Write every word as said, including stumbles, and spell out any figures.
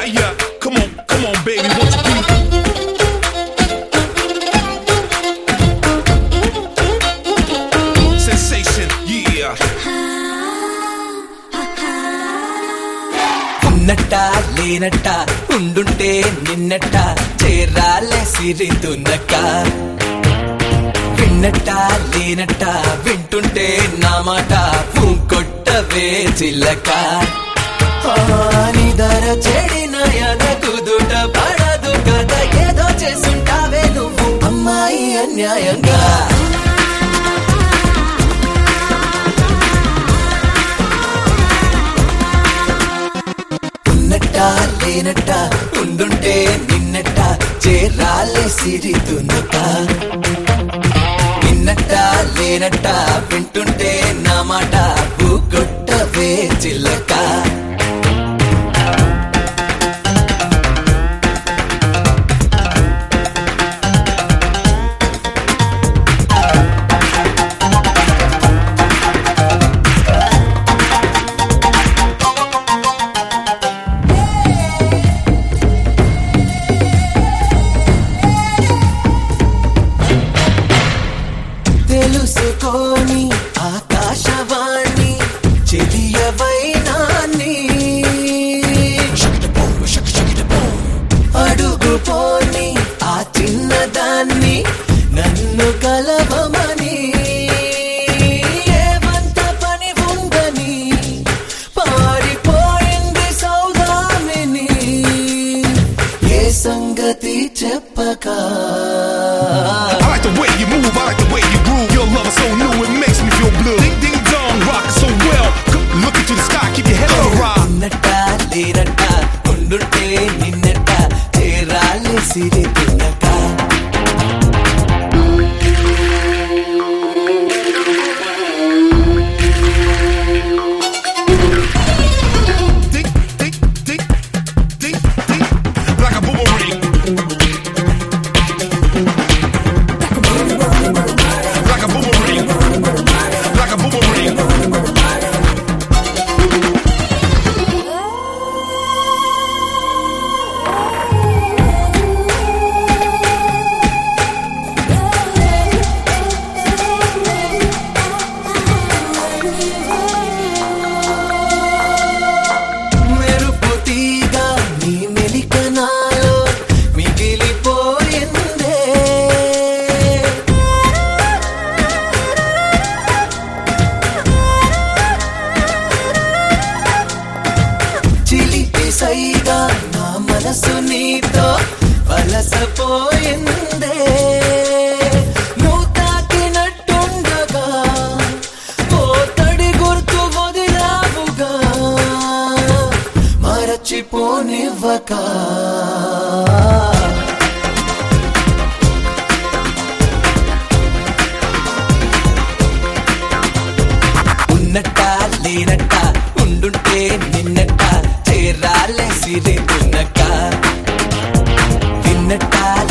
ya. Come on, come on, baby, won't you be? Sensation, yeah. ఉన్నట్ట లేనట్ట ఉండుంటే నిన్నట్ట చేరాలే సిరితున్నక్క. విన్నట్ట లేనట్ట వింటుంటే నా మాట పూకొట్టవే చిల్లక. నిదర చెడిన ఎదకుదుట పడదు కదా ఏదో చేసుంటావే నువ్వు అమ్మాయి అన్యాయంగా. ఉన్నట్ట లేనట్ట ఉండుంటే నిన్నట్ట చేరాలే సిరితున్నక. విన్నట్ట లేనట్ట వింటుంటే నా మాట పూకొట్టవే చిల్లక. తెలుసుకోని ఆకాశవాణి చెలియవైనాన్ని అడుగుపోని ఆ చిన్నదాన్ని నన్ను కలవమని ఏమంత పని ఉందని పారిపోయింది సౌదామిని. ఏ సంగతి చెప్పక. I like the way you move, I like the way you groove. Your love is so new, it makes me feel blue. Ding ding dong, rock so well. Look into the sky, keep your head on the rock. ఉన్నట్ట లేనట్ట ఉండుంటే నిన్నట్ట చేరాలే సిరితున్నక. Ding ding ding ding ding, like a boomerang. Like a boomerang. Like a boomerang. మెరుపు తీగ నీ మెలికనాలో మిగిలిపోయిందే. చిలిపి సైగా నా మనసు నీతో వలసపోయిందే. నువ్వు తాకినట్టుండగా ఓ తడి గుర్తు వదిలావుగా మరచిపోనివ్వక. ఉన్నట్ట లేనట్ట ఉండుంటే నిన్నట్ట చేరాలే సిరితున్నక. విన్నట్ట